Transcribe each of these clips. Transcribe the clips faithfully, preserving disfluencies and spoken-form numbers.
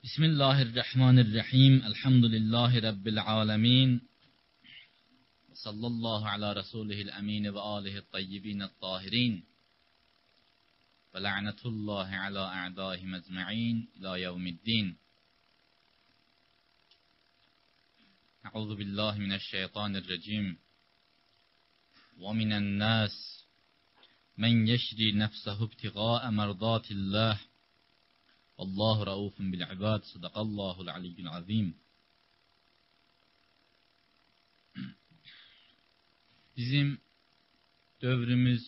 Bismillahirrahmanirrahim. Elhamdülillahi Rabbil alemin. Sallallahu ala Resulihil emin ve alihi tayyibin tahirin. Ve la'netullahi ala a'daihim ecma'in ila yevmiddin. Euzu billahi mineşşeytanirracim. Ve minen nas men yeşri nefsehu ibtigâe merdatillah. Allahu raufun bil ibad. Sadakallahul aliyyul azim. Bizim dövrümüz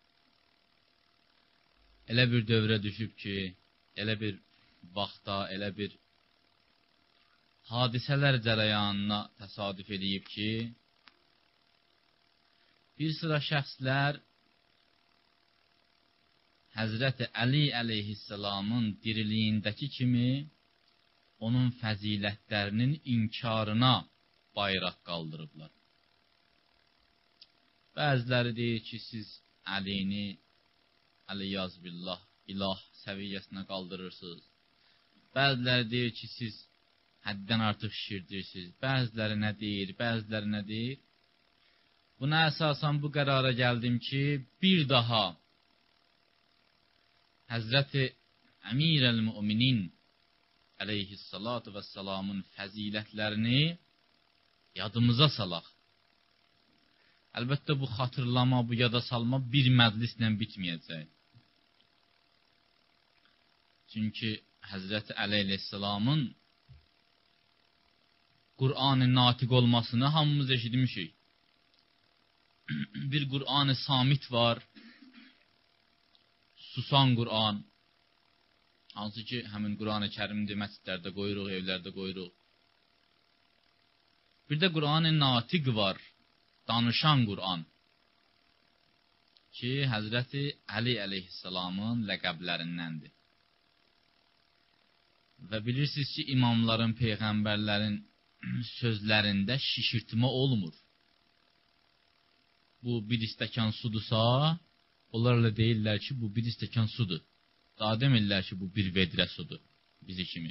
elə bir dövrə düşüb ki, elə bir vaxta, elə bir hadisələr cərəyanına təsadüf edib ki, bir sıra şəxslər Həzrəti Əli əleyhissalamın diriliyindəki kimi onun fəzilətlərinin inkarına bayraq qaldırıblar. Bəziləri deyir ki, siz Əlini Əliyyaz billah, ilah səviyyəsinə qaldırırsınız. Bəziləri deyir ki, siz həddən artıq şişirdirsiniz. Bəziləri nə deyir, bəziləri nə deyir. Buna əsasən bu qərara gəldim ki, bir daha Həzrəti Əmir əl-Müminin əleyhissalatu vəssalamın fəzilətlərini yadımıza salaq. Əlbəttə bu xatırlama, bu yada salma bir məclislə bitməyəcək. Çünki Həzrəti Əli əleyhissalamın Qur'an-ı natiq olmasını hamımız eşitmişik. Bir Qur'an-ı samit var, susan Qur'an, hansı ki, həmin Qur'an-ı Kərimdə məscidlərdə qoyuruq, evlərdə qoyuruq. Bir də Qur'an-ı natiq var, danışan Qur'an ki, Həzrəti Əli əleyhissalamın ləqəblərindəndir. Və bilirsiniz ki, imamların, peyğəmbərlərin sözlərində şişirtmə olmur. Bu bir istəkan sudursa, onlarla deyirlər ki, bu bir istəkan sudur. Daha demirlər ki, bu bir vedrə sudur, bizi kimi.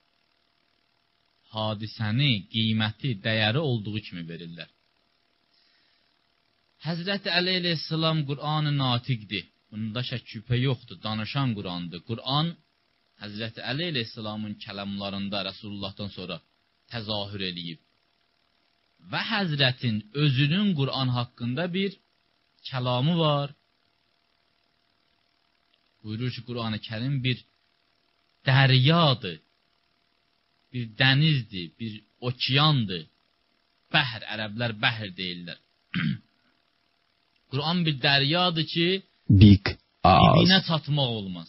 Hadisəni, qiyməti, dəyəri olduğu kimi verirlər. Həzrəti Əli əleyhissalam Qur'an-ı natiqdir. Bunda şək şübhə yoxdur, danışan Qur'andır. Qur'an Həzrəti Əli əleyhissalamın kəlamlarında Rəsulullahdan sonra təzahür eləyib. Və Həzrətin özünün Qur'an haqqında bir kəlamı var. Buyurur ki, Qur'an-ı Kərim bir dəryadır, bir dənizdir, bir okeandır. Bəhr, ərəblər bəhr deyirlər. Qur'an bir dəryadır ki, dibinə çatmaq olmaz.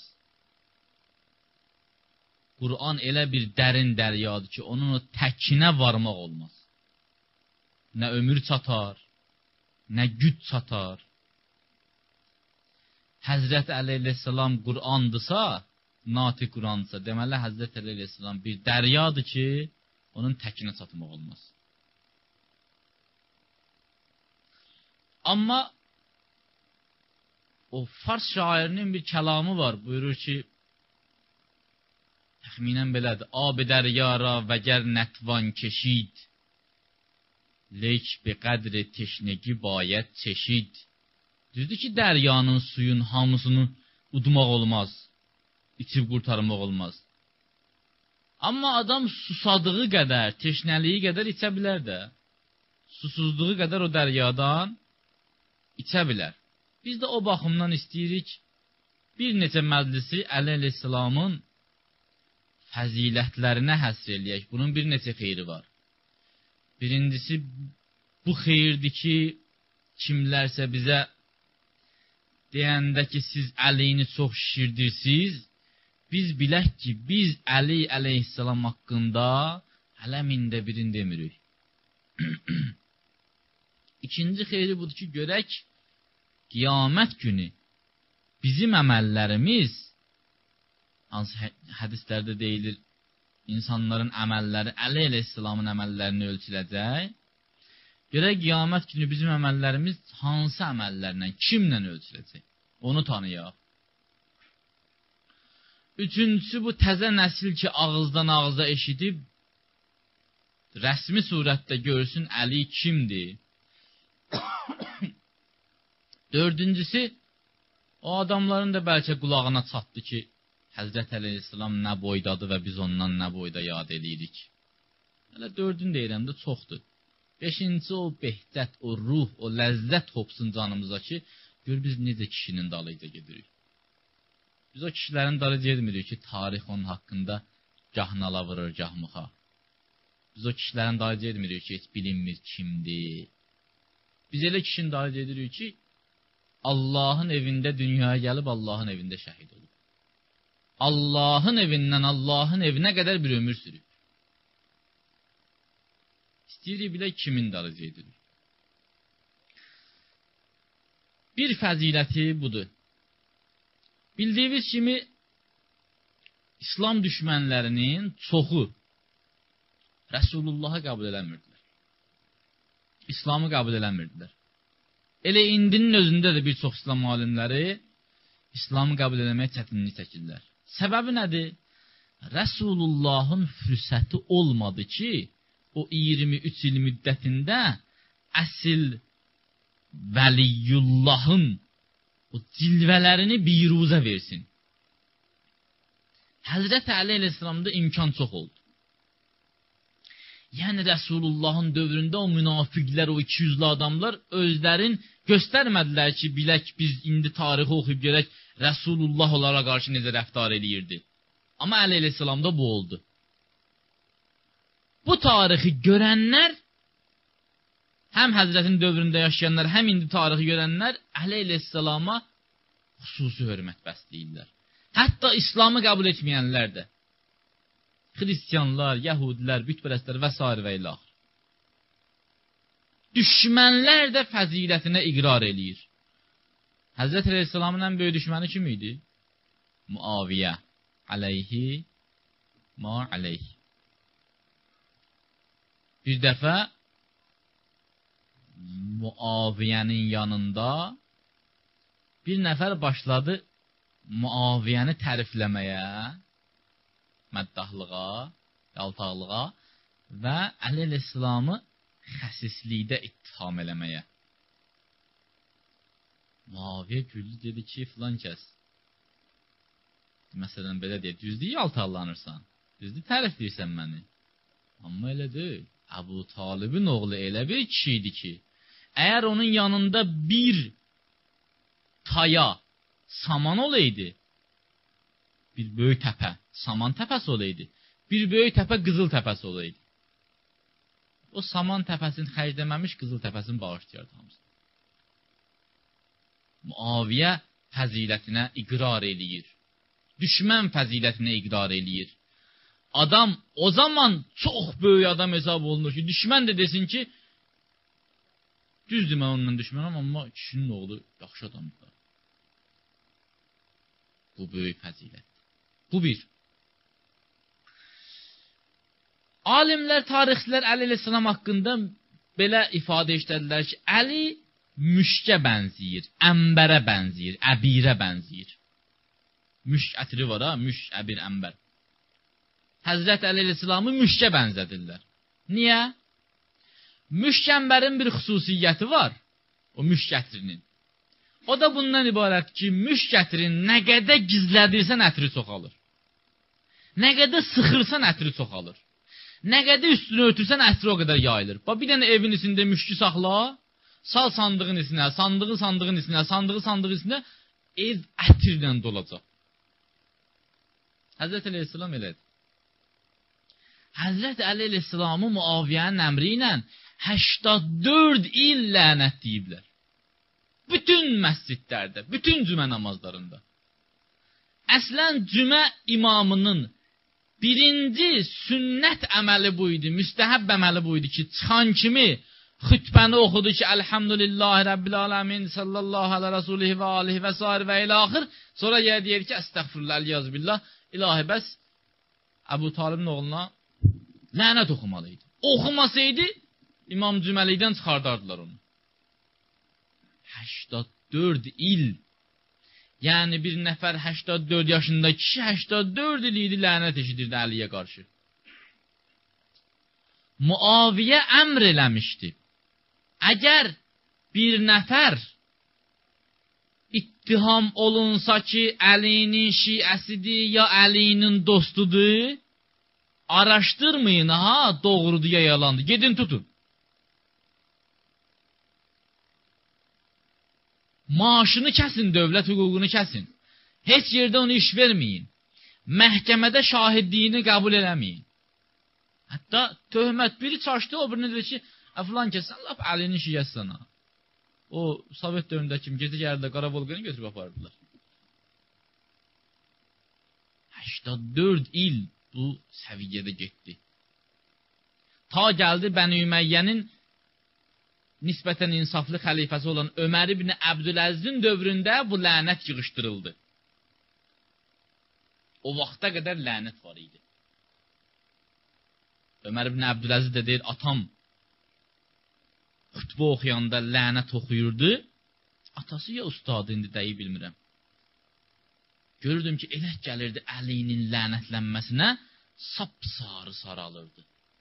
Qur'an elə bir dərin dəryadır ki, onun o təkinə varmaq olmaz. Nə ömür çatar, nə güc çatar. Həzrət Əli əleyhissalam Qur'andırsa, natiq Qur'andırsa, deməli Həzrət Əli əleyhissalam bir dəryadır ki, onun təkinə çatmaq olmaz. Amma o Fars şairinin bir kəlamı var, buyurur ki, təxminən belədir, Ab-ı dəryara vəgər nətvan keşid, leyk bi qədri teşnegi bayət çeşid. Düzdür ki, dəryanın suyun hamısını udmaq olmaz, içib qurtarmaq olmaz. Amma adam susadığı qədər, teşnəliyi qədər içə bilər də. Susuzluğu qədər o dəryadan içə bilər. Biz də o baxımdan istəyirik, bir neçə məclisi Əli əleyhissalamın fəzilətlərinə həsr eləyək. Bunun bir neçə xeyri var. Birincisi, bu xeyirdir ki, kimlərsə bizə deyəndə ki, siz Əlini çox şişirdirsiniz, biz bilək ki, biz Əli əleyhissalam haqqında ələmində birini demirik. İkinci xeyri budur ki, görək, qiyamət günü bizim əməllərimiz, hansı hədislərdə deyilir, insanların əməlləri Əli əleyhissalamın əməllərini ölçüləcək. Görək, qiyamət günü bizim əməllərimiz hansı əməllərlə, kimlə ölçüləcək? Onu tanıyaq. Üçüncüsü bu təzə nəsil ki, ağızdan ağıza eşidib, rəsmi surətdə görsün Əli kimdir. Dördüncüsü, o adamların da bəlkə qulağına çatdı ki, Həzrət Əleyhisselam nə boydadır və biz ondan nə boyda yad edirik. Hələ dördün deyirəm də çoxdur. Beşincisi o behcət, o ruh, o ləzzət hopsun canımıza ki, gör biz necə kişinin dalıyca gedirik. Biz o kişilərin dalıyca etmirik ki, tarix onun haqqında gah nala vurur, gah muxa. Biz o kişilərin dalıyca etmirik ki, heç bilinmir kimdir. Biz elə kişinin dalıyca edirik ki, Allahın evində dünyaya gəlib, Allahın evində şəhid olub. Allahın evindən Allahın evinə qədər bir ömür sürüb. İstəyirik bilək kimin darıcı edilir. Bir fəziləti budur. Bildiyiniz kimi İslam düşmənlərinin çoxu Rəsulullahı qəbul eləmirdilər. İslamı qəbul eləmirdilər. Elə indinin özündə də bir çox İslam alimləri İslamı qəbul eləməyə çətinlik çəkirlər. Səbəbi nədir? Rəsulullahın fürsəti olmadı ki, o iyirmi üç il müddətində əsil Vəliyullahın o cilvələrini biruzə versin. Həzrət Əli əleyhissalamda imkan çox oldu. Yəni Rəsulullahın dövründə o münafiqlər, o iki yüzlü adamlar özlərin göstərmədilər ki, bilək biz indi tarixi oxuyub görək Rəsulullah onlara qarşı necə rəftar eləyirdi. Amma Əli əleyhissalamda bu oldu. Bu tarixi görənlər, həm Həzrətin dövründə yaşayanlar, həm indi tarixi görənlər Əli əleyhissalama xüsusi hörmət bəsləyirlər. Hətta İslamı qəbul etməyənlər də. Xristiyanlar, Yəhudilər, bütpərəstlər və s. və ilə. Düşmənlər də fəzilətinə iqrar eləyir. Həzrət Əleyhisselamın ən böyük düşməni kim idi? Muaviyə. Aleyhi ma aleyh. Bir dəfə Muaviyənin yanında bir nəfər başladı Muaviyəni tərifləməyə, məddahlığa, yaltaqlığa və Əli əleyhissalamı xəsislikdə ittiham eləməyə. Muaviyə güldü, dedi ki, filan kəs. Məsələn, belə deyək, düzdür yaltaqlanırsan, düzdür tərifləyirsən məni. Amma elə deyil. Əbu Talibin oğlu elə bir kişi idi ki, əgər onun yanında bir taya saman olaydı, bir böyük təpə, saman təpəsi olaydı, bir böyük təpə qızıl təpəsi olaydı. O saman təpəsini xərcləməmiş qızıl təpəsini bağışlayardı hamısını. Muaviyə fəzilətinə iqrar eləyir. Düşmən fəzilətinə iqrar eləyir. Adam o zaman çox böyük adam hesab olunur ki, düşmən də desin ki, düzdür mən onunla düşmənəm, amma kişinin oğlu yaxşı adamdır. Bu böyük fəzilət. Bu bir. Alimlər, tarixçilər Əli əleyhissalam haqqında belə ifadə işlədilər ki, Əli müşkə bənziyir, əmbərə bənziyir, əbirə bənziyir. Müşk ətri var ha, müşk, əbir, əmbər. Həzrət Əli əleyhissalamı müşkə bənzədirlər. Niyə? Müşk əmbərin bir xüsusiyyəti var, o müşk ətrinin. O da bundan ibarət ki, müşk ətrini nə qədər gizlədirsən ətri çoxalır. Nə qədər sıxırsan ətri çoxalır. Nə qədər üstünü örtürsən ətri o qədər yayılır. Bax, bir dənə evin içində müşkü saxla, sal sandığın içinə, sandığı sandığın içinə, sandığı sandığın içinə, ev ətirlə dolacaq. Həzrət Əleyhisselam elədir. Həzrət Əli əleyhissalamı Muaviyənin əmri ilə səksən dörd il lənətləyiblər. Bütün məscidlərdə, bütün cümə namazlarında. Əslən cümə imamının birinci sünnət əməli bu idi, müstəhəb əməli bu idi ki, çıxan kimi xütbəni oxudu ki, Elhamdülillahi Rabbil Alamin, sallallahu ala rasulihi və alihi və s. və ilə axır. Sonra yer deyir ki, əstəğfirullah, əliyazbillah, ilahi bəs Əbu Talibin oğluna lənət oxumalıydı. Oxumasaydı, İmam Cüməlidən çıxardardılar onu. səksən dörd il. Yəni bir nəfər səksən dörd yaşında kişi səksən dörd il idi lənət eşidirdi Əliyə qarşı. Muaviyə əmr eləmişdi. Əgər bir nəfər ittiham olunsa ki, Əlinin şiəsidir ya Əlinin dostudur, araşdırmayın ha, doğrudur ya yalandır. Gedin tutun. Maaşını kəsin, dövlət hüququnu kəsin. Heç yerdə onu iş verməyin. Məhkəmədə şahidliyini qəbul eləməyin. Hətta töhmət biri çaşdı, o birini dedi ki, filan kəsən, lap Əlinin şiəsi sana. O, Sovet dövründə kimi gecə gəldi, Qaravolqanı götürüb apardılar. səksən dörd il bu səviyyədə getdi. Ta gəldi Bəni Üməyyənin nisbətən insaflı xəlifəsi olan Ömər ibn Əbdüləzizin dövründə bu lənət yığışdırıldı. O vaxta qədər lənət var idi. Ömər ibn Əbdüləziz də deyir, atam xütbə oxuyanda lənət oxuyurdu. Atası ya ustadı, indi dəyi bilmirəm. Gördüm ki, elə gəlirdi Əlinin lənətlənməsinə, sapsarı saralırdı.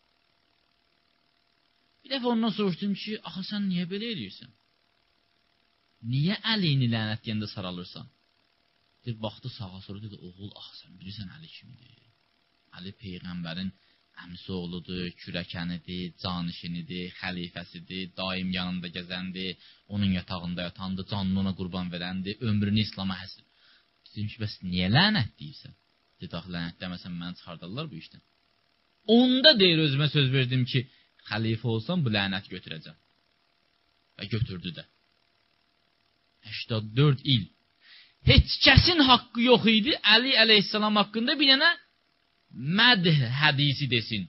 Bir dəfə ondan soruşdum ki, axı sən niyə belə eləyirsən? Niyə Əlini lənətləyəndə saralırsan? Bir baxdı sağa sonra dedi, oğul, axı sən bilirsən Əli kimidir? Əli Peyğəmbərin əmsi oğludur, kürəkənidir, canişinidir, xəlifəsidir, daim yanında gəzəndir, onun yatağında yatandır, canını ona qurban verəndir, ömrünü İslama həsr. Dedim ki, bəs niyə lənət deyirsən? Dedi, axı lənətləməsən məni çıxardarlar bu işdən. Onda deyir, özümə söz verdim ki, xəlifə olsam bu lənət götürəcəm. Və götürdü də. səksən dörd il. Heç kəsin haqqı yox idi, Əli əleyhissalam haqqında bir dənə mədh hədisi desin.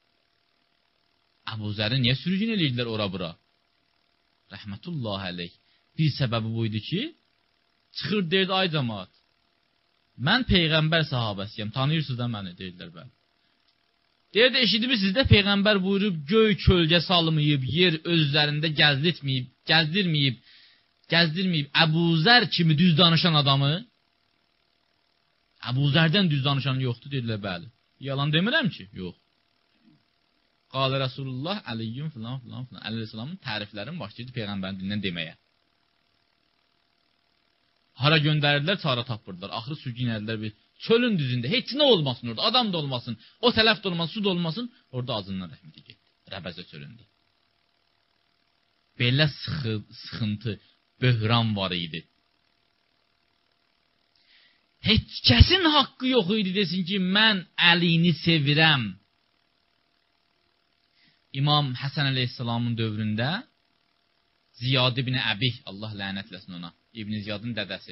Əbu Zəri niyə sürgün edirdilər ora-bura? Rəhmətullah əleyh. Bir səbəbi buydu ki, çıxır deyirdi, ay cəmaat, mən Peyğəmbər sahabəsiyəm, tanıyırsınız da məni, deyirlər bəli. Deyirdi, eşidimirsiniz də Peyğəmbər buyurub, göy kölgə salmayıb, yer özlərində gəzdirməyib, gəzdirməyib, gəzdirməyib, Əbu Zər kimi düz danışan adamı, Əbu Zərdən düz danışan yoxdur, dedilər, bəli. Yalan demirəm ki, yox. Qalə Rasulullah, Əliyyum, filan, filan, filan, Əleyhisselamın təriflərini başlayırdı Peyğəmbərin dilindən deməyə. Hara göndərdilər, çara tapırdılar. Axırı sürgün edilər bir çölün düzündə. Heç nə olmasın orada, adam da olmasın, o tələf də olmasın, su da olmasın, orada azından rəhməti getdi. Rəbəzə çölündə. Belə sıxı, sıxıntı, böhran var idi. Heç kəsin haqqı yox idi desin ki, mən Əlini sevirəm. İmam Həsən əleyhissalamın dövründə Ziyad ibn Əbih, Allah lənətləsin ona, İbn Ziyadın dədəsi.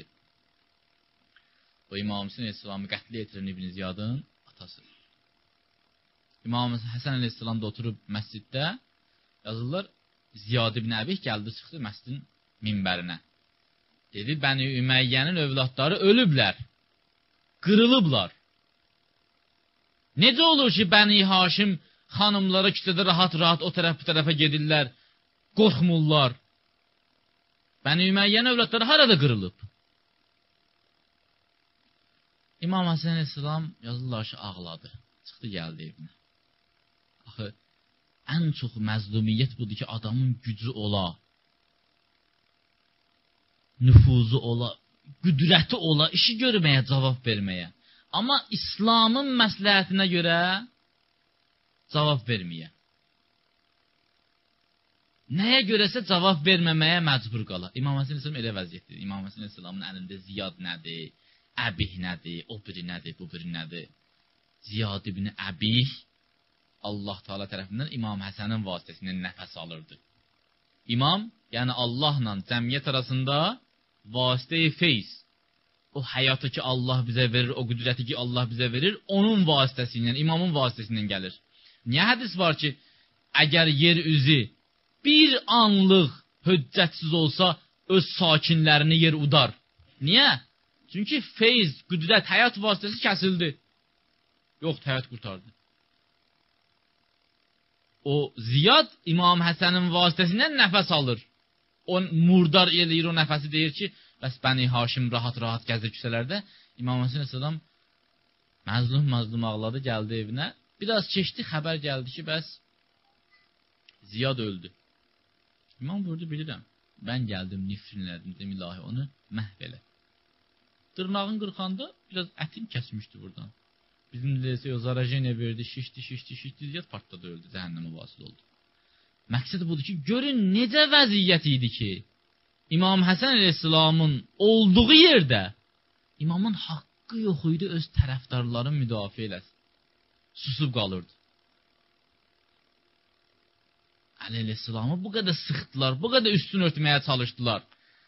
O İmam Həsən əleyhissalamı qətlə yetirin İbn Ziyadın atası. İmam Həsən əleyhissalam da oturub məsciddə yazırlar, Ziyad ibn Əbih gəldi, çıxdı məscidin minbərinə. Dedi, Bəni Üməyyənin övladları ölüblər, qırılıblar. Necə olur ki, Bəni Haşim xanımlara kütlədə rahat-rahat o tərəf bu tərəfə gedirlər, qorxmurlar. Bəni Üməyyənin övladları harada qırılıb? İmam Həsən əleyhissalam yazırlar ki, ağladı. Çıxdı, gəldi evinə. Axı, ən çox məzlumiyyət budur ki, adamın gücü ola, nüfuzu ola, qüdrəti ola, işi görməyə, cavab verməyə. Amma İslamın məsləhətinə görə cavab verməyə. Nəyə görəsə cavab verməməyə məcbur qala. İmam Həsən əleyhissalam elə vəziyyətdir. İmam Həsən əleyhissalamın əlində Ziyad nədir, Əbih nədir, o biri nədir, bu biri nədir. Ziyad ibn Əbih Allah Teala tərəfindən İmam Həsənin vasitəsindən nəfəs alırdı. İmam, yəni Allahla cəmiyyət arasında vasitə-i feyz. O həyatı ki Allah bizə verir, o qüdrəti ki Allah bizə verir, onun vasitəsindən, imamın vasitəsindən gəlir. Niyə hədis var ki, əgər yer üzü bir anlıq höccətsiz olsa, öz sakinlərini yer udar. Niyə? Çünki feyz, qüdrət, həyat vasitəsi kəsildi. Yoxdur, həyat qurtardı. O Ziyad İmam Həsənin vasitəsindən nəfəs alır. O murdar eləyir o nəfəsi, deyir ki, bəs Bəni Haşim rahat-rahat gəzir küçələrdə. İmam Hüseyn əleyhissalam məzlum-məzlum ağladı, gəldi evinə. Biraz keçdi, xəbər gəldi ki, bəs Ziyad öldü. İmam buyurdu, bilirəm. Mən gəldim, nifrin elədim, dedim, ilahi onu məhv elə. Dırnağın qırxanda biraz ətin kəsmişdi buradan. Bizim deyəsə o zarajeniya verdi, şişdi, şişdi, şişdi, Ziyad partladı, öldü, cəhənnəmə vasil oldu. Məqsəd budur ki, görün necə vəziyyət idi ki, İmam Həsən əleyhissalamın olduğu yerdə imamın haqqı yox idi öz tərəfdarların müdafiə eləsin. Susub qalırdı. Əli əleyhissalamı bu qədər sıxdılar, bu qədər üstün örtməyə çalışdılar.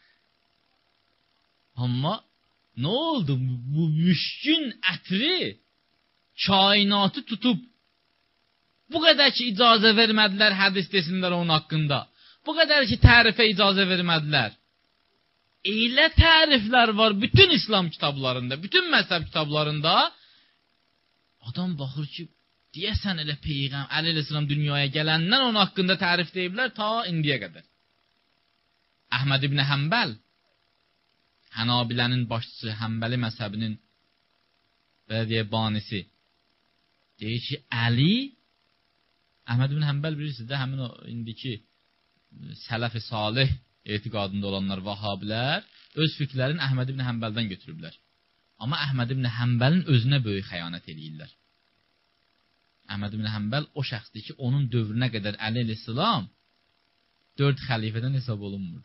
Amma nə oldu? Bu müşkün ətri kainatı tutub bu qədər ki icazə vermədilər, hədis desinlər onun haqqında. Bu qədər ki tərifə icazə vermədilər. Elə təriflər var bütün İslam kitablarında, bütün məzhəb kitablarında. Adam baxır ki, deyəsən elə Peyğəmbər Əli əleyhissalam dünyaya gələndən onun haqqında tərif deyiblər ta indiyə qədər. Əhməd ibn Həmbəl, Hənabilənin başçısı, Həmbəli məzhəbinin belə deyə banisi, deyir ki, Əli, Əhməd ibn Həmbəl bilirsiniz də, həmin o indiki sələf-i salih etiqadında olanlar, vahabilər, öz fikirlərini Əhməd ibn Həmbəldən götürüblər. Amma Əhməd ibn Həmbəlin özünə böyük xəyanət eləyirlər. Əhməd ibn Həmbəl o şəxsdir ki, onun dövrünə qədər Əli əleyhissalam dörd xəlifədən hesab olunmur.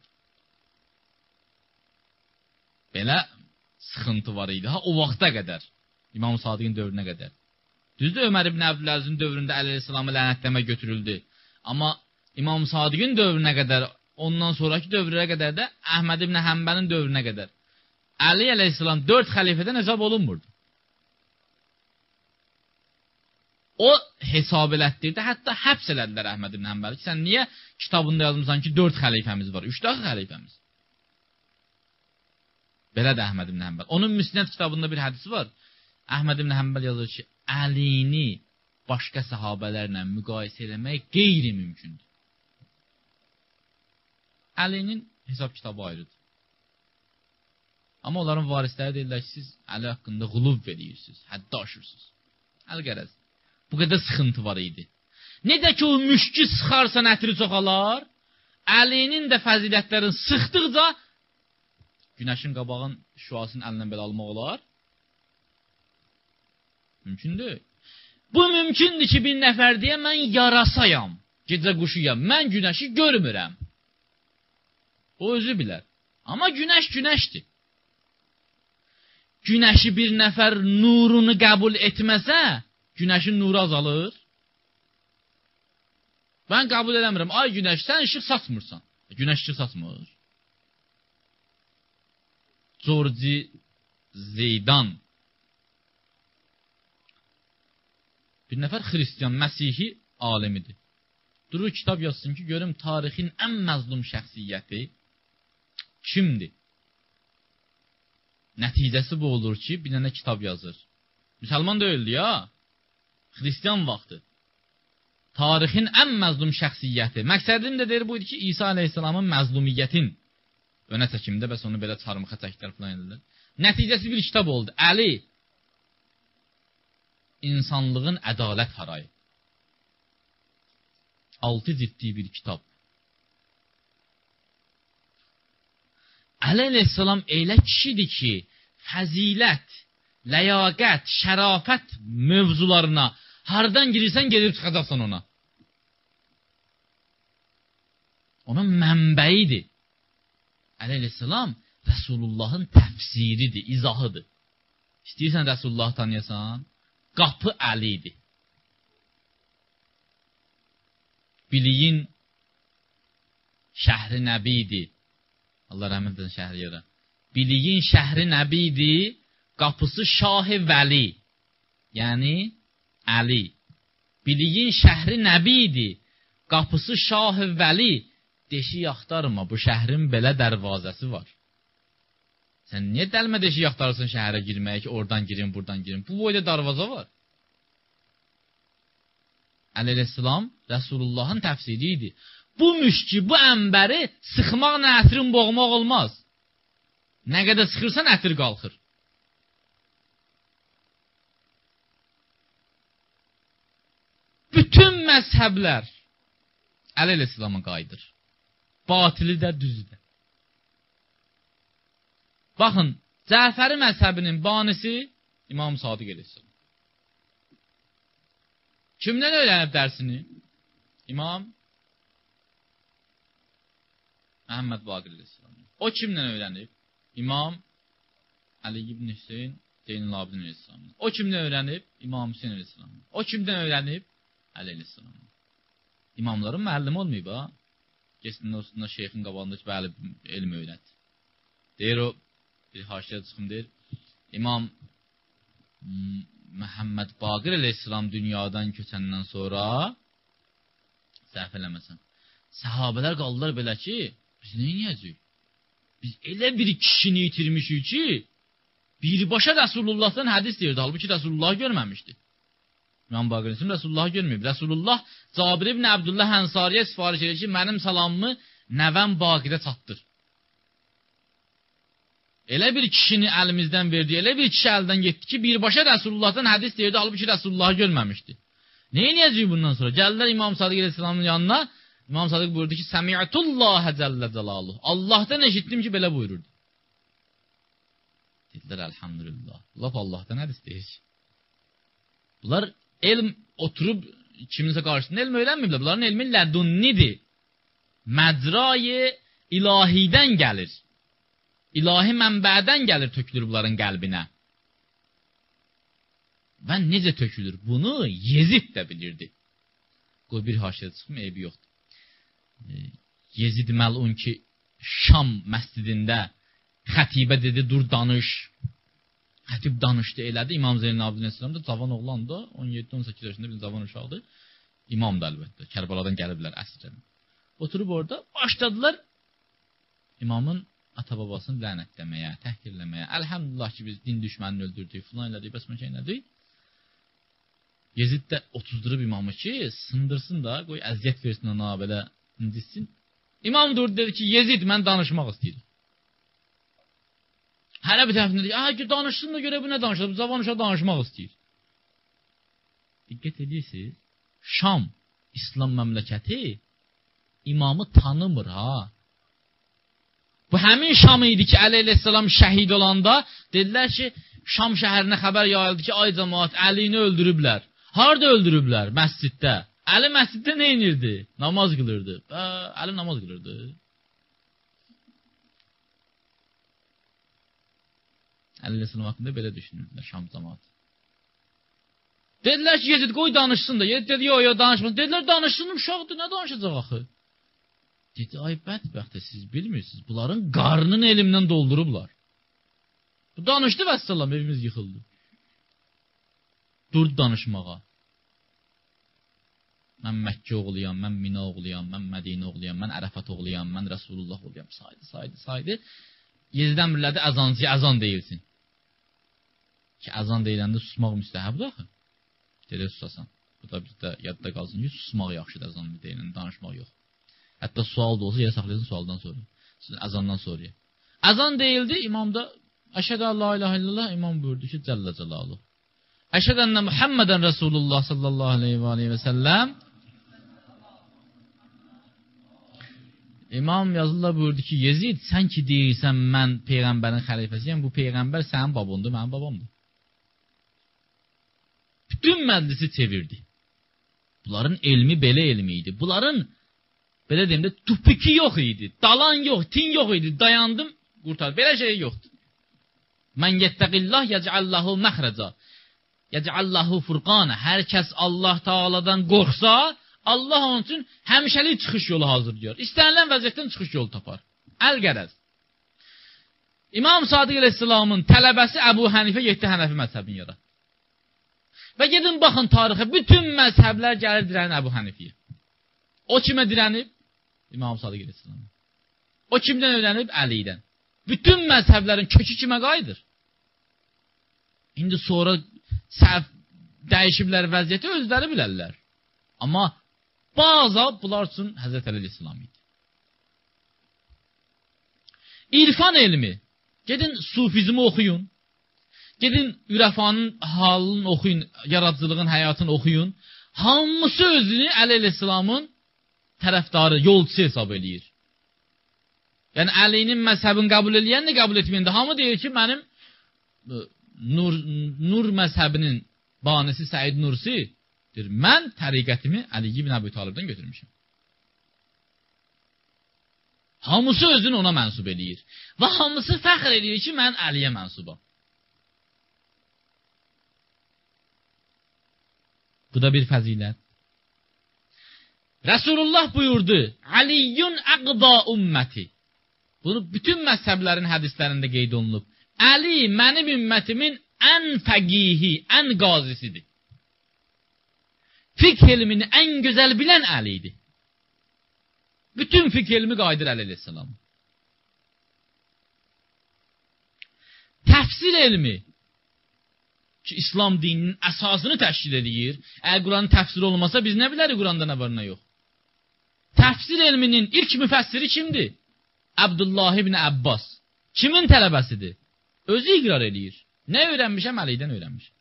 Belə sıxıntı var idi. Ha, o vaxta qədər, İmam Sadiqin dövrünə qədər. Düzdür, Ömər ibn Əbdüləzizin dövründə Əli əleyhissalamı lənətləmə götürüldü. Amma İmam Sadiqin dövrünə qədər, ondan sonraki dövrlərə qədər də Əhməd ibn Həmbəlin dövrünə qədər Əli əleyhissalam dörd xəlifədən hesab olunmurdu. O hesab elətdirdi, hətta həbs elədilər Əhməd ibn Həmbəli. Sən niyə kitabında yazmışsan ki, dörd xəlifəmiz var, üç dəxi xəlifəmiz? Belə də Əhməd ibn Həmbəl. Onun Müsnəd kitabında bir hədisi var. Əhməd ibn Həmbəl yazır ki, Əlini başqa səhabələrlə müqayisə eləmək qeyri-mümkündür. Əlinin hesab kitabı ayrıdır. Amma onların varisləri deyirlər ki, siz Əli haqqında qulub verirsiniz, həddə aşırsınız. Əl-qərəz. Bu qədər sıxıntı var idi. Necə ki, o müşkü sıxarsan ətri çoxalar, Əlinin də fəzilətlərini sıxdıqca günəşin qabağın şüasını əlindən belə almaq olar. Mümkündür. Bu mümkündür ki, bir nəfər deyə mən yarasayam, gecə quşuyam, mən günəşi görmürəm. O özü bilər. Amma günəş günəşdir. Günəşi bir nəfər nurunu qəbul etməsə, günəşin nuru azalır. Mən qəbul edəmirəm. Ay günəş, sən işıq saçmırsan. Günəş işıq saçmır. Georgi Zeydan, bir nəfər xristiyan, Məsihi alimidir. Durur kitab yazsın ki, görüm tarixin ən məzlum şəxsiyyəti kimdir? Nəticəsi bu olur ki, bir dənə kitab yazır. Müsəlman deyildi ya, xristiyan vaxtı. Tarixin ən məzlum şəxsiyyəti. Məqsədim də deyir bu idi ki, İsa əleyhissalamın məzlumiyyətin önə çəkimdə, bəs onu belə çarmıxa çəkdilər falan edirlər. Nəticəsi bir kitab oldu. Əli, İnsanlığın ədalət harayı. Altı ciddi bir kitab. Əli əleyhissalam elə kişidir ki, fəzilət, ləyaqət, şərafət mövzularına hardan girirsən, gedib çıxacaqsan ona. Onun mənbəyidir. Əli əleyhissalam Rəsulullahın təfsiridir, izahıdır. İstəyirsən Rəsulullahı tanıyasan, qapı Əlidir. Biliyin şəhri Nəbidir. Allah rəhmət edin şəhri yara. Biliyin şəhri Nəbidir, qapısı Şah-ı Vəli. Yəni Əli. Biliyin şəhri Nəbidir, qapısı Şah-ı Vəli. Deşik axtarma, bu şəhrin belə dərvazəsi var. Sən niyə dəlmə deşik axtarırsın şəhərə girməyə ki, oradan girin, buradan girin? Bu boyda darvaza var. Əli əleyhissalam Rəsulullahın təfsiri idi. Bu müşki, bu əmbəri sıxmaqla ətrin boğmaq olmaz. Nə qədər sıxırsan, ətir qalxır. Bütün məzhəblər Əli əleyhissalama qayıdır. Batili də, düzü də. Baxın, Cəfəri məzhəbinin banisi İmam Sadiq əleyhissalam. Kimdən öyrənib dərsini? İmam Məhəmməd Baqir əleyhissalam. O kimdən öyrənib? İmam Əli ibn Hüseyn Zeynul Abidin əleyhissalam. O kimdən öyrənib? İmam Hüseyn əleyhissalam. O kimdən öyrənib? Əli əleyhissalam. İmamların müəllim olmayıb ha. Geçsin olsunlar şeyxin qabağındakı bəli elm öyrət. Deyir o bir haşiyə çıxım deyir. İmam Məhəmməd Baqir əleyhissalam dünyadan köçəndən sonra səhv eləməsəm. Səhabələr qaldılar belə ki, biz nə edəcəyik? Biz elə bir kişini itirmişik ki, birbaşa Rəsulullahdan hədis deyirdi. Halbuki Rəsulullahı görməmişdi. İmam Baqir əleyhissalam Rəsulullahı görməyib. Rəsulullah Cabir ibn Abdullah Ənsariyə sifariş edir ki, mənim salamımı nəvəm Baqirə çatdır. Elə bir kişini əlimizdən verdi, elə bir kişi əldən getdi ki, birbaşa Rəsulullahdan hədis deyirdi, halbuki Rəsulullahı görməmişdi. Nə edəcəyik bundan sonra? Gəldilər İmam Sadiq əleyhissalamın yanına, İmam Sadiq buyurdu ki, Səmi'tullaha cəllə cəlaluhu. Allahdan eşitdim ki, belə buyururdu. Dedilər, əlhamdülillah. Laf Allahdan hədis deyir. Bunlar elm oturub kiminsə qarşısında elm öyrənməyiblər. Bunların elmi lədunnidir. Məcrayı ilahidən gəlir. İlahi mənbədən gəlir, tökülür bunların qəlbinə. Və necə tökülür? Bunu Yezid də bilirdi. Qoy bir haşiyə çıxım, eybi yoxdur. Yezid məlun ki, Şam məscidində xətibə dedi, dur danış. Xətib danışdı, elədi. İmam Zeynul Abidin əleyhissalam da cavan oğlandı. on yeddi on səkkiz yaşında bir cavan uşaqdı. İmam da əlbəttə. Kərbaladan gəliblər əsrdən. Oturub orada başladılar İmamın ata-babasını lənətləməyə, təhqirləməyə. Əlhamdülillah ki, biz din düşmənini öldürdük, filan elədik, bəs mən şey elədik. Yezid də otuzdurub imamı ki, sındırsın da, qoy əziyyət versin ona, belə incitsin. İmam durdu, dedi ki, Yezid, mən danışmaq istəyirəm. Hələ bir tərəfində deyir, aha ki, danışsın da görə bu nə danışır? Bu cavan uşaq danışmaq istəyir. Diqqət edirsiniz, Şam, İslam məmləkəti imamı tanımır, ha. Bu həmin Şam idi ki, Əli əleyhissalam şəhid olanda, dedilər ki, Şam şəhərinə xəbər yayıldı ki, ay cəmaat, Əlini öldürüblər. Harada öldürüblər? Məsciddə. Əli məsciddə nə inirdi? Namaz qılırdı. Bə, Əli namaz qılırdı. Əli əleyhissalam haqqında belə düşünürdülər Şam cəmaatı. Dedilər ki, Yezid qoy danışsın da. Yezid dedi, yox, yox, danışmasın. Dedilər, danışsın, uşaqdır, nə danışacaq axı? Dedi, ay bədbəxtə, siz bilmirsiniz, bunların qarnını elimdən doldurublar. Bu danışdı və əssalam, evimiz yıxıldı. Durdu danışmağa. Mən Məkkə oğluyam, mən Mina oğluyam, mən Mədinə oğluyam, mən Ərəfat oğluyam, mən Rəsulullah oğluyam. Saydı, saydı, saydı. Yeziddən birlədi, əzancı, əzan deyilsin. Ki, əzan deyiləndə susmaq müstəhəbdir axı. Dedi, susasan. Bu da bizdə yadda qalsın ki, susmaq yaxşıdır əzan deyiləndə, danışmaq yox. Hətta sual da olsa, yerə saxlayasın sualdan sonra. Əzandan sonra. Əzan deyildi, imam da Əşhədə la ilahe illallah, imam buyurdu ki, Cəllə Cəlaluhu. Əşhədə ənə Muhammedən Resulullah sallallahu aleyhi və aleyhi və səlləm. İmam yazılla buyurdu ki, Yezid, sən ki deyirsən, mən Peyğəmbərin xəlifəsiyəm, bu Peyğəmbər sənin babundur, mənim babamdır. Bütün məclisi çevirdi. Bunların elmi belə elmi idi. Bunların, belə deyim də, tupiki yox idi. Dalan yox, tin yox idi. Dayandım, qurtar. Belə şey yoxdur. Mən yettəqillah yəcəllahu məxrəcə. Yəcəllahu furqanə. Hər kəs Allah Taala'dan qorxsa, Allah onun üçün həmişəlik çıxış yolu hazırlayır. İstənilən vəziyyətdən çıxış yolu tapar. Əl-qərəz. İmam Sadiq əleyhissalamın tələbəsi Əbu Hənifə yetdi Hənəfi məzhəbini yaratdı. Və gedin baxın tarixə, bütün məzhəblər gəlir dirənir Əbu Hənifiyə. O kimə dirənib? İmam Sadiq əleyhissalam. O kimdən öyrənib? Əlidən. Bütün məzhəblərin kökü kimə qayıdır? İndi sonra səhv dəyişiblər vəziyyəti özləri bilərlər. Amma bazı bunlar üçün Həzrət Əli əleyhissalam idi. İrfan elmi. Gedin sufizmi oxuyun. Gedin Ürəfanın halını oxuyun, yaradıcılığın, həyatını oxuyun. Hamısı özünü Əli əleyhissalamın tərəfdarı, yolçusu hesab eləyir. Yəni Əlinin məzhəbini qəbul eləyən də qəbul etməyən də hamı deyir ki, mənim Nur, Nur məzhəbinin banisi Səid Nursi deyir, mən təriqətimi Əli ibn Əbi Talibdən götürmüşəm. Hamısı özünü ona mənsub eləyir. Və hamısı fəxr eləyir ki, mən Əliyə mənsubam. Bu da bir fəzilət. Resulullah buyurdu, Aliyyun əqda ümməti. Bunu bütün məzhəblərin hədislərində qeyd olunub. Əli mənim ümmətimin ən fəqihi, ən qazisidir. Fiqh elmini ən gözəl bilən Əli idi. Bütün fiqh elmi qaydır Əli əleyhissalam. Təfsir elmi ki, İslam dininin əsasını təşkil edir. Əgər Quranın təfsiri olmasa biz nə bilərik Quranda nə var nə yox. Təfsir elminin ilk müfəssiri kimdir? Abdullah ibn Abbas. Kimin tələbəsidir? Özü iqrar edir. Nə öyrənmişəm? Əlidən öyrənmişəm.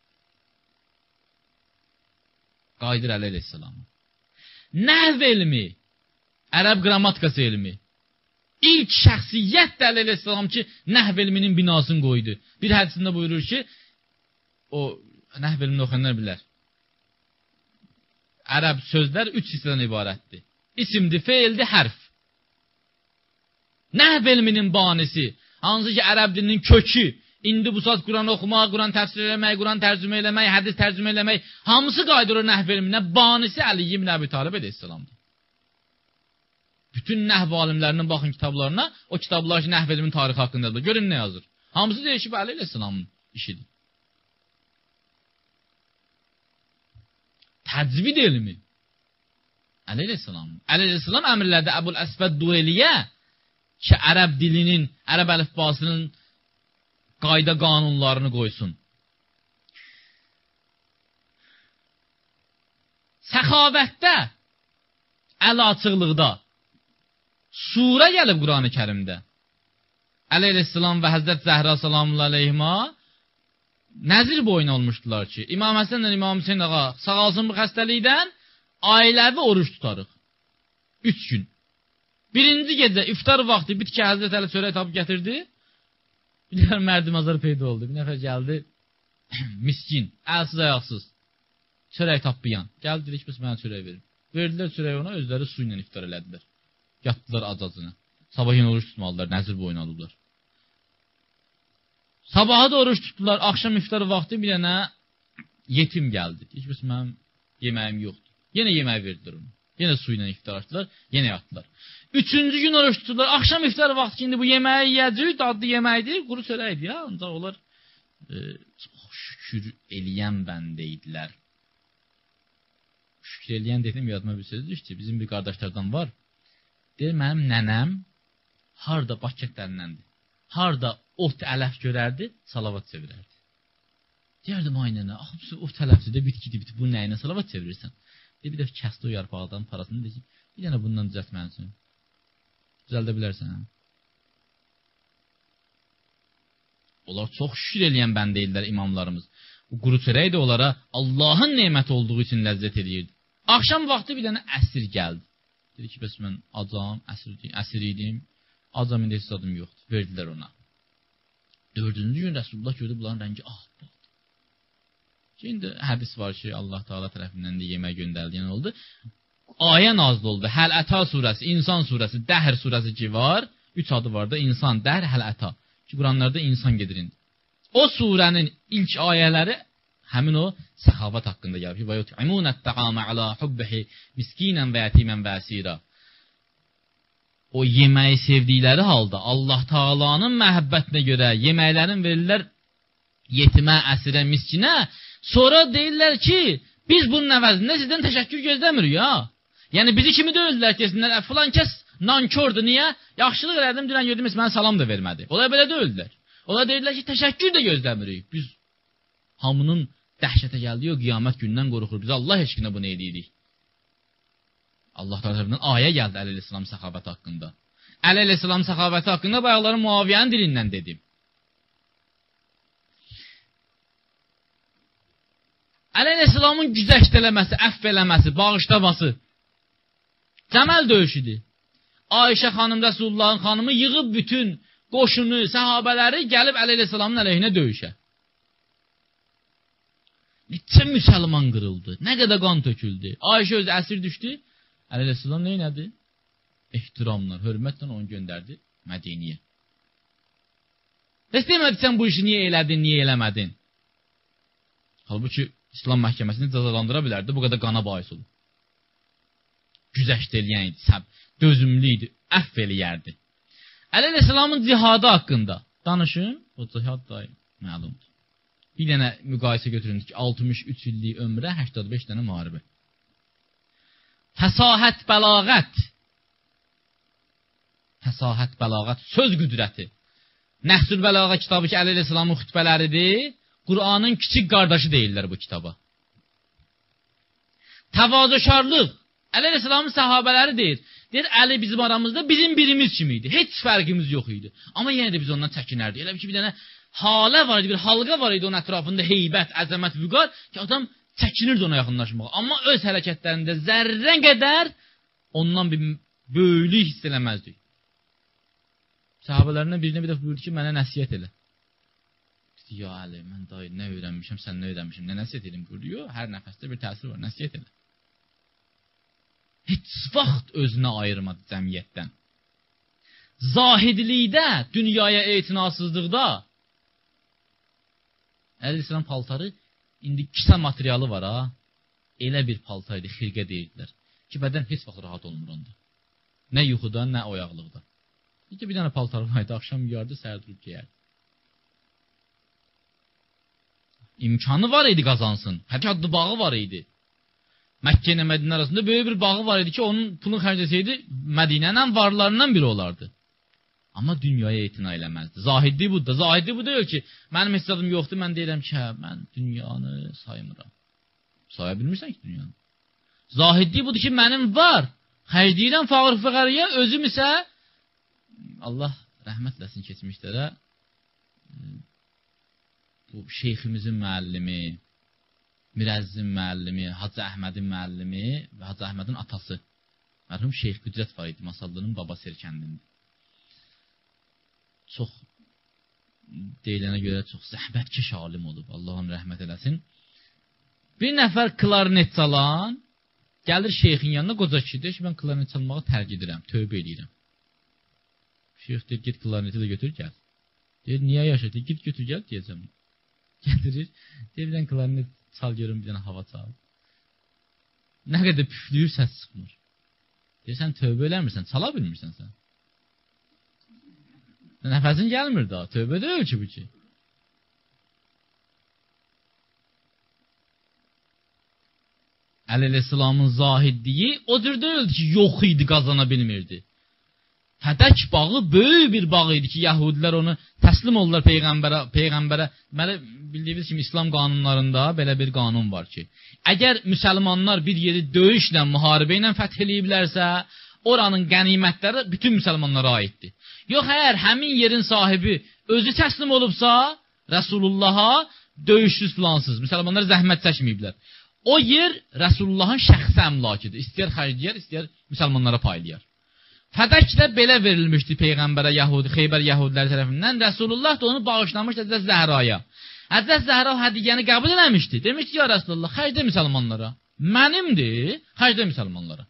Qaydır Əli əleyhissalam. Nəhv elmi, ərəb qrammatikası elmi. İlk şəxsiyyət də Əli əleyhissalam ki, nəhv elminin binasını qoydu. Bir hədisində buyurur ki, o nəhv elmini oxuyanlar bilər. Ərəb sözlər üç hissədən ibarətdir. İsimdir, feildir, hərf. Nəhv elminin banisi, hansı ki ərəb dilinin kökü, indi bu saat Quran oxumaq, Quran təfsir eləmək, Quran tərcümə eləmək, hədis tərcümə eləmək, hamısı qaydır o nəhv elminə, banisi Əli ibn Əbi Talib əleyhissalamdır. Bütün nəhv alimlərinin baxın kitablarına, o kitablar ki, nəhv elmin tarixi haqqındadır. Görün nə yazır. Hamısı deyir ki, Əli əleyhissalamın işidir. Təcvid elmi Əli əleyhissalam. Əli əleyhissalam əmrlərdə Əbul Əsvəd Dueliyə ki, ərəb dilinin, ərəb əlifbasının qayda qanunlarını qoysun. Səxavətdə, əl açıqlıqda surə gəlib Quran-ı Kərimdə. Əli əleyhissalam və Həzrət Zəhra salamullahi aleyhima nəzir boyun olmuşdular ki, İmam Həsən ilə İmam Hüseyin ağa sağalsın bu xəstəlikdən, ailəvi oruç tutarıq. Üç gün. Birinci gecə iftar vaxtı bitki Həzrət Əli çörək tapıb gətirdi. Bir nəfər mərdimazlar peyda oldu. Bir nəfər gəldi, miskin, əlsiz, ayaqsız. Çörək tapıyan. Gəldi, dedik, biz mənə çörək verin. Verdilər çörək ona, özləri su ilə iftar elədilər. Yatdılar acacına. Sabah yine oruç tutmalılar, nəzir boyun alırlar. Sabaha da oruç tutdular, akşam iftarı vaxtı bir dənə yetim gəldi. Dedik, biz mənim yeməyim yoxdur. Yenə yemək verdilər onu. Yenə su ilə iftar açdılar, yenə yatdılar. Üçüncü gün oruç tutdular. Akşam iftar vaxtı indi bu yeməyi yiyəcək, dadlı yeməkdir, quru çörəkdir ya. Ancaq onlar e, çox şükür eləyən bəndə idilər. Şükür eləyən dedim, yadıma bir söz düşdü. Bizim bir qardaşlardan var. Deyir, mənim nənəm harda Bakətlərindəndir. Harda ot ələf görərdi, salavat çevirərdi. Deyərdim, ay nənə, axı ot ələfdir də bitkidir, bitki, bu nəyinə salavat çevirirsən? Deyir, bir dəfə kəsdi o yarpaqdan parasını, deyir ki, bir dənə bundan düzəltməlisin. Düzəldə bilərsən, hə? Onlar çox şükür eləyən bəndə idilər imamlarımız. Bu quru çörək də onlara Allahın neməti olduğu üçün ləzzət edirdi. Axşam vaxtı bir dənə əsir gəldi. Dedi ki, bəs mən acam, əsir, əsir idim, acam indi heç adım yoxdur. Verdilər ona. Dördüncü gün Rəsulullah gördü, bunların rəngi ah, baxdı. Şimdi hədis var ki, Allah Teala tərəfindən də yemək göndərildiyin oldu. Ayə nazil oldu. Həl-Əta surəsi, İnsan surəsi, Dəhr surəsi ki var. Üç adı var da, İnsan, Dəhr, Həl-Əta. Ki, Quranlarda insan gedirin. O surənin ilk ayələri həmin o səxavət haqqında gəlir. Və yut'imunət-tə'amə alə hubbihi miskinən və yətimən və əsira. O yeməyi sevdikləri halda Allah Taala'nın məhəbbətinə görə yeməklərin verirlər yetimə, əsirə, miskinə. Sonra deyirlər ki, biz bunun əvəzində sizdən təşəkkür gözləmirik ya. Yəni bizi kimi döyüldülər kesinlər, filan kəs nankördür, niyə? Yaxşılıq elədim, dünən gördüm, mənə salam da vermədi. Onlar belə döyüldülər. Onlar deyirlər ki, təşəkkür də gözləmirik. Biz hamının dəhşətə gəldi, o qiyamət gündən qorxur. Biz Allah eşqinə bunu edirik. Allah tərəfindən ayə gəldi Əli əleyhissalam səxavəti haqqında. Əli əleyhissalam səxavəti haqqında bayaqların Muaviyyənin dilindən dedim. Əleyhisselamın güzəşt eləməsi, əfv eləməsi, bağışlaması Cəməl döyüşüdür. Ayşə xanım, Rəsulullahın xanımı yığıb bütün qoşunu, səhabələri gəlib Əleyhisselamın əleyhinə döyüşə. Neçə müsəlman qırıldı, nə qədər qan töküldü. Ayşə özü əsir düşdü. Əleyhisselam nə elədi? ehtiramla, hörmətlə onu göndərdi Mədiniyə. Heç demədi, sən bu işi niyə elədin, niyə eləmədin? Halbuki İslam məhkəməsini cəzalandıra bilərdi, bu qədər qana bahis olur. Güzəşt eləyən idi, səb, dözümlü idi, əfv eləyərdi. Əleyhisselamın cihadı haqqında danışın, o cihad da məlumdur. Bir dənə müqayisə götüründük ki, altmış üç illik ömrə səksən beş dənə müharibə. Fəsahət, bəlağət. Fəsahət, bəlağət, söz qüdrəti. Nəhsül Bəlağa kitabı ki, Əleyhisselamın xütbələridir. Qur'anın kiçik qardaşı deyirlər bu kitaba. Təvazökarlıq. Əleyhisselamın səhabələri deyir. Deyir, Əli bizim aramızda bizim birimiz kimi idi. Heç fərqimiz yox idi. Amma yenə də biz ondan çəkinərdik. Elə ki, bir dənə halə var idi, bir halqa var idi onun ətrafında, heybət, əzəmət, vüqar ki, adam çəkinirdi ona yaxınlaşmağa. Amma öz hərəkətlərində zərrən qədər ondan bir böyülük hiss eləməzdik. Səhabələrindən birinə bir də buyurdu ki, mənə nəsiyyət elə. Ya Əli, mən dayı nə öyrənmişəm, sən nə öyrənmişəm, nə nəsiyyət edim buyurdu. Yox, hər nəfəsdə bir təsir var, nəsiyyət elə. Heç vaxt özünə ayırmadı cəmiyyətdən. Zahidlikdə, dünyaya etinasızlıqda Əleyhisselam paltarı, indi kisa materialı var ha, elə bir paltaydı, xirqə deyirdilər ki, bədən heç vaxt rahat olmur onda. Nə yuxuda, nə oyaqlıqda. İki bir dənə paltarı var idi, axşam yuyardı, səhər durub geyərdi. İmkanı var idi qazansın. Hətta adlı bağı var idi. Məkkə ilə Mədinə arasında böyük bir bağı var idi ki, onun pulunu xərcləsəydi, Mədinənin varlarından biri olardı. Amma dünyaya etina eləməzdi. Zahidlik bu da. Zahidlik bu deyil ki, mənim hesabım yoxdur, mən deyirəm ki, hə, mən dünyanı saymıram. Saya bilmirsən ki, dünyanı. Zahidlik budur ki, mənim var. Xərcləyirəm fağır fəqəriyə, özüm isə Allah rəhmət eləsin keçmişlərə, bu şeyximizin müəllimi, Mirəzzin müəllimi, Hacı Əhmədin müəllimi və Hacı Əhmədin atası. Mərhum Şeyx Qüdrət var idi, Masallının baba Serkəndində. Çox deyilənə görə çox zəhmətkeş alim olub, Allah onu rəhmət eləsin. Bir nəfər klarnet çalan gəlir şeyxin yanına, qoca kişi deyir ki, mən klarnet çalmağı tərk edirəm, tövbə edirəm. Şeyx deyir, git klarneti də götür, gəl. Deyir, niyə yaşa? Deyir, git götür, gəl, deyəcəm. Gətirir, deyir, bir dənə klarnet çal görüm, bir dənə hava çal. Nə qədər püflüyür, səs çıxmır. Deyir, sən tövbə eləmirsən, çala bilmirsən sən. Nəfəsin gəlmir daha, tövbə deyil ki bu ki. Əleyhisselamın zahidliyi o cür deyildi ki, yox idi, qazana bilmirdi. Fədək bağı böyük bir bağ idi ki, Yahudilər onu təslim oldular Peyğəmbərə. Peyğəmbərə, mələ bildiyiniz kimi İslam qanunlarında belə bir qanun var ki, əgər müsəlmanlar bir yeri döyüşlə, müharibə ilə fəth eləyiblərsə, oranın qənimətləri bütün müsəlmanlara aiddir. Yox, əgər həmin yerin sahibi özü təslim olubsa, Rəsulullaha döyüşsüz plansız, müsəlmanlar zəhmət çəkməyiblər. O yer Rəsulullahın şəxsi əmlakidir. İstəyər xərcləyər, istəyər müsəlmanlara paylayar. Fədək də belə verilmişdi Peyğəmbərə Yahudi, Xeybər Yahudiləri tərəfindən. Rəsulullah da onu bağışlamışdı Həzrət Zəhraya. Həzrət Zəhra hədiyyəni qəbul eləmişdi. Demişdi, ya Rəsulullah, xərclə müsəlmanlara. Mənimdir, xərclə müsəlmanlara.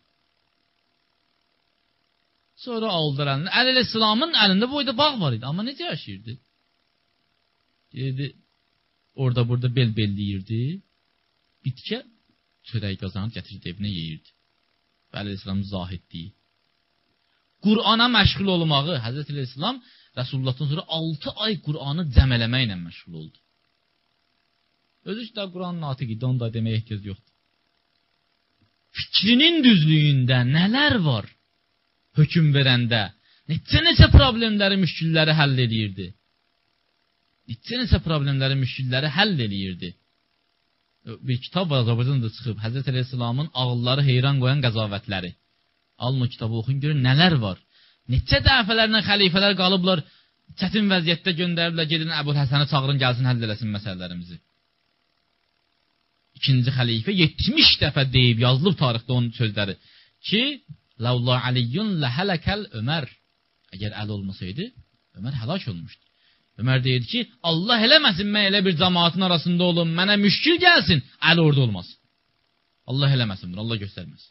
Sonra aldılar əlini. Əleyhisselamın əlində boyda bağ var idi. Amma necə yaşayırdı? Deyirdi, orada burada bel belliyirdi. Bitkə çörək qazanıb gətirdi evinə yeyirdi. Və Əleyhisselamın zahidliyi. Qur'ana məşğul olmağı, Həzrət Əleyhisselam Rəsullahdan sonra altı ay Qur'anı cəm eləməklə məşğul oldu. Özü ki, daha Qur'an natiq idi, onu da deməyə ehtiyac yoxdur. Fikrinin düzlüyündə nələr var? Hökm verəndə neçə-neçə problemləri, müşkilləri həll edirdi. Neçə-neçə problemləri, müşkilləri həll edirdi. Bir kitab var, Azərbaycanda çıxıb, Həzrət Əleyhisselamın ağılları heyran qoyan qəzavətləri. Alın o kitabı oxuyun, görün nələr var. Neçə dəfələrlə xəlifələr qalıblar, çətin vəziyyətdə göndəriblər, gedin Əbul Həsəni çağırın, gəlsin, həll eləsin məsələlərimizi. ikinci xəlifə yetmiş dəfə deyib, yazılıb tarixdə onun sözləri ki, Lavla Aliyyun ləhələkəl Ömər. Əgər Əli olmasaydı, Ömər həlak olmuşdu. Ömər deyirdi ki, Allah eləməsin, mən elə bir cəmaatın arasında olum, mənə müşkil gəlsin, Əli orada olmasın. Allah eləməsin bunu, Allah göstərməsin.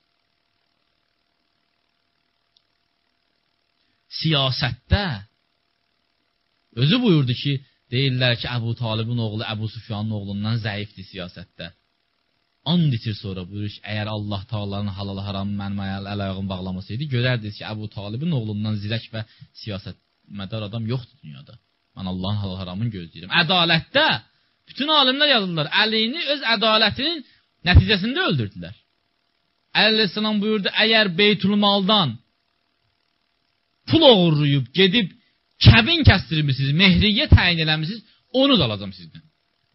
Siyasətdə özü buyurdu ki, deyirlər ki, Əbu Talibin oğlu Əbu Süfyanın oğlundan zəifdir siyasətdə. And itir sonra buyurur ki, əgər Allah Taala'nın halal haramı mənim əl-ayağımı bağlamasaydı, görərdiniz ki, Əbu Talibin oğlundan zirək və siyasətmədar adam yoxdur dünyada. Mən Allahın halal haramını gözləyirəm. Ədalətdə bütün alimlər yazırlar, Əlini öz ədalətinin nəticəsində öldürdülər. Əli əleyhissalam buyurdu, əgər Beytülmaldan pul oğurlayıb, gedib, kəbin kəstirmişsiniz, mehriyyə təyin eləmişsiniz, onu da alacam sizdən.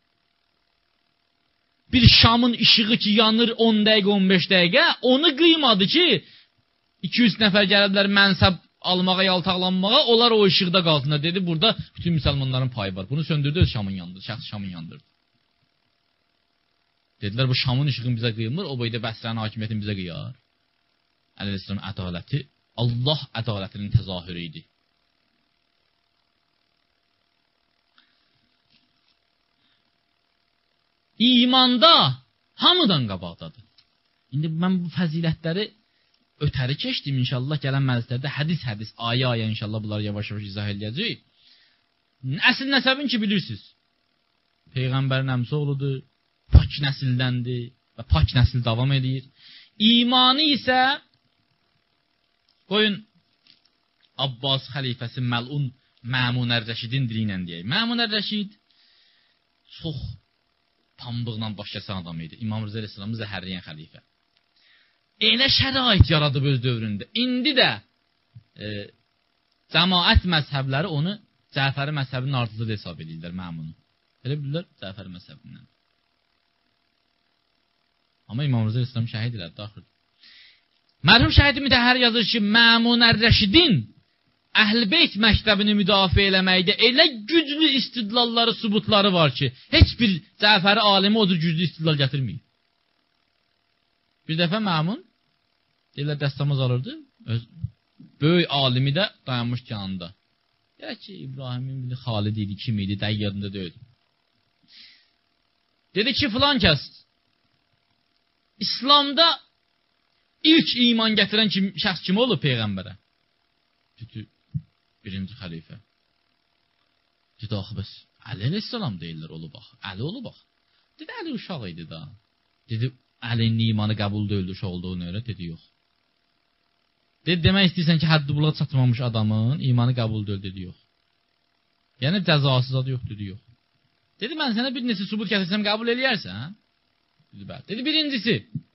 Bir şamın işığı ki yanır on dəqiqə, on beş dəqiqə, onu qıymadı ki, iki yüz nəfər gələdilər mənsəb almağa, yaltaqlanmağa, onlar o işıqda qalsınlar, dedi, burada bütün müsəlmanların payı var. Bunu söndürdü, öz şamın yandırdı, şəxs şamın yandırdı. Dedilər, bu şamın işığını bizə qıymır, o boyda Bəsrənin hakimiyyətini bizə qıyar. Əleyhisselam ədaləti, Allah ədalətinin təzahürü idi. İmanda hamıdan qabaqdadır. İndi mən bu fəzilətləri ötəri keçdim, inşallah gələn məclislərdə hədis-hədis, ayə-ayə inşallah bunları yavaş-yavaş izah edəcəyik. Əsl nəsəbin ki bilirsiniz. Peyğəmbərin əmsi oğludur, pak nəsildəndir və pak nəsil davam edir. İmanı isə qoyun Abbas xəlifəsi məlun Məmun Ər-Rəşidin dili ilə deyək. Məmun Ər-Rəşid çox pambıqla baş kəsən adam idi. İmam Rıza əleyhissalamı zəhərləyən xəlifə. Elə şərait yaradıb öz dövründə. İndi də e, cəmaət məzhəbləri onu Cəfəri məzhəbinin ardıcılı hesab edirlər Məmunu. Elə bilirlər Cəfəri məzhəbindən. Amma İmam Rıza əleyhissalam şəhid elədi axır. Mərhum şəhid Mütəhhər yazır ki, Məmun Ər-Rəşidin Əhl-Beyt məktəbini müdafiə eləməkdə elə güclü istidlalları, subutları var ki, heç bir Cəfəri alimi o cür güclü istidlal gətirməyib. Bir dəfə Məmun deyirlər dəstəmaz alırdı, öz böyük alimi də dayanmış yanında. Deyək ki, İbrahimin biri Xalid idi, kim idi, dəqiq yadında deyil. Dedi ki, filan kəs İslamda ilk iman gətirən kim, şəxs kim olur Peyğəmbərə? Dedi, birinci xəlifə. Dedi, axı bəs Əli əleyhissalam deyirlər, olu bax. Əli olu bax. Dedi, Əli uşaq idi da. Dedi, Əlinin imanı qəbul deyildi uşaq olduğunu öyrə. Dedi, yox. Dedi, demək istəyirsən ki, həddi buluğa çatmamış adamın imanı qəbul deyil, dedi, yox. Yəni, cəzasız adı yox, dedi, yox. Dedi, mən sənə bir neçə subut gətirsəm qəbul eləyərsən? Dedi, bəli. Dedi, birincisi,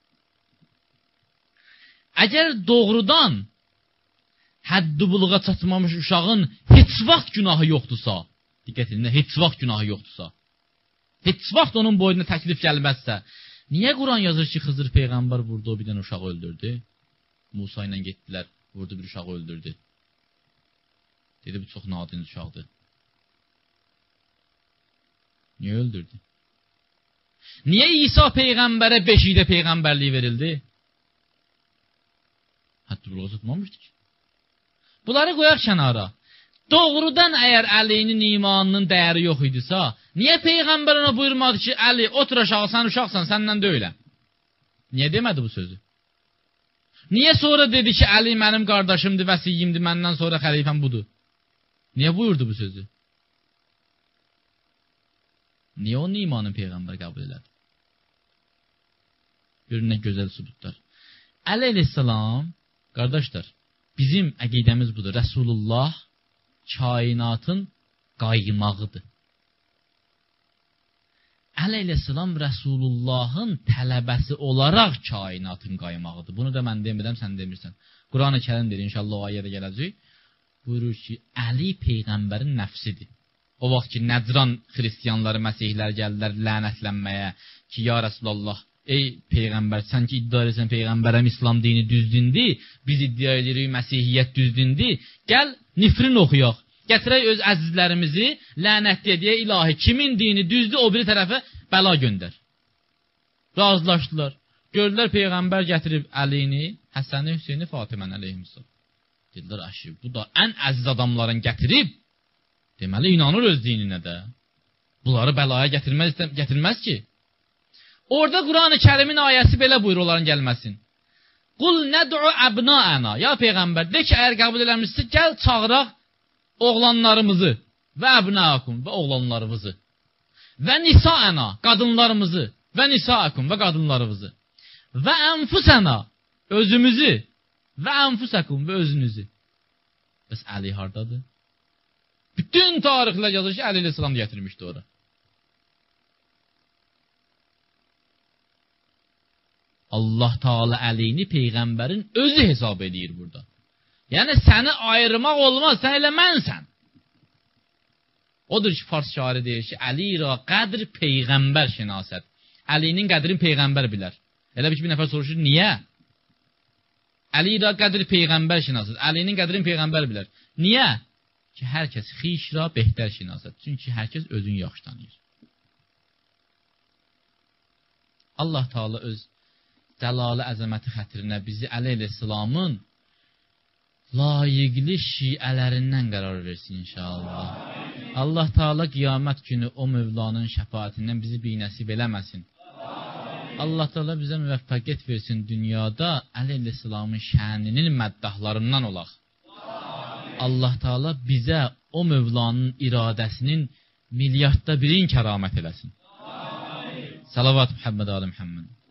əgər doğrudan həddi buluğa çatmamış uşağın heç vaxt günahı yoxdursa, diqqət edin, heç vaxt günahı yoxdursa, heç vaxt onun boynuna təklif gəlməzsə, niyə Quran yazır ki, Xızır Peyğəmbər vurdu, o bir dənə uşağı öldürdü? Musa ilə getdilər, vurdu bir uşağı öldürdü. Dedi, bu çox nadin uşaqdır. Niyə öldürdü? Niyə İsa Peyğəmbərə beşikdə Peyğəmbərliyi verildi? Həddi buluğa çatmamışdı ki. Bunları qoyaq kənara. Doğrudan əgər Əlinin imanının dəyəri yox idisə, niyə Peyğəmbər ona buyurmadı ki, Əli, otur aşağı, sən uşaqsan, səndən deyiləm? Niyə demədi bu sözü? Niyə sonra dedi ki, Əli mənim qardaşımdır, vəsiyyimdir, məndən sonra xəlifəm budur? Niyə buyurdu bu sözü? Niyə onun imanını Peyğəmbər qəbul elədi? Görün, nə gözəl sübutlar. Əli əleyhissalam, qardaşlar, bizim əqidəmiz budur. Rəsulullah kainatın qaymağıdır. Əli əleyhissalam Rəsulullahın tələbəsi olaraq kainatın qaymağıdır. Bunu da mən demirəm, sən demirsən. Quran-ı Kərim deyir, inşallah o ayədə gələcək. Buyurur ki, Əli Peyğəmbərin nəfsidir. O vaxt ki, Nəcran xristiyanları, məsihlər gəldilər lənətlənməyə ki, ya Rəsulallah, ey Peyğəmbər, sən ki iddia edirsən Peyğəmbərəm İslam dini düzdündü, biz iddia edirik Məsihiyyət düzdündü, gəl nifrin oxuyaq, gətirək öz əzizlərimizi lənətli edək, ilahi, kimin dini düzdür, o biri tərəfə bəla göndər. razılaşdılar. Gördülər Peyğəmbər gətirib Əlini, Həsəni, Hüseyni, Fatiməni əleyhissalam. Dedilər, əşi, bu da ən əziz adamların gətirib. Deməli, inanır öz dininə də. Bunları bəlaya gətirməz, gətirməz ki. Orada Quran-ı Kərimin ayəsi belə buyur onların gəlməsin. Qul nəd'u əbnaəna. Ya Peyğəmbər, de ki, əgər qəbul eləmişsiniz, gəl çağıraq oğlanlarımızı və əbnəakum və oğlanlarımızı və nisaəna, qadınlarımızı və nisaakum və qadınlarımızı və ənfusəna, özümüzü və ənfusəkum və özünüzü. Bəs Əli hardadır? Bütün tarixlər yazır ki, Əli əleyhissalam gətirmişdi ora. Allah Taala Əlini Peyğəmbərin özü hesab edir burada. Yəni səni ayırmaq olmaz, sən elə mənsən. Odur ki, Fars şairi deyir ki, Əli ra qədr Peyğəmbər şinasət. Əlinin qədrini Peyğəmbər bilər. Elə bir ki, bir nəfər soruşur, niyə? Əli ra qədr Peyğəmbər şinasət. Əlinin qədrini Peyğəmbər bilər. Niyə? Ki, hər kəs xiş ra behtər şinasət. Çünki hər kəs özünü yaxşı tanıyır. Allah Taala öz cəlalı əzəməti xətrinə bizi Əli əleyhissalamın layiqli şiələrindən qərar versin inşallah. Allah Taala qiyamət günü o Mövlanın şəfaətindən bizi binəsib eləməsin. Allah Taala bizə müvəffəqiyyət versin dünyada Əli əleyhissalamın şəninin məddahlarından olaq. Allah Taala bizə o Mövlanın iradəsinin milyardda birin kəramət eləsin. Salavat Muhammed Ali Muhammed.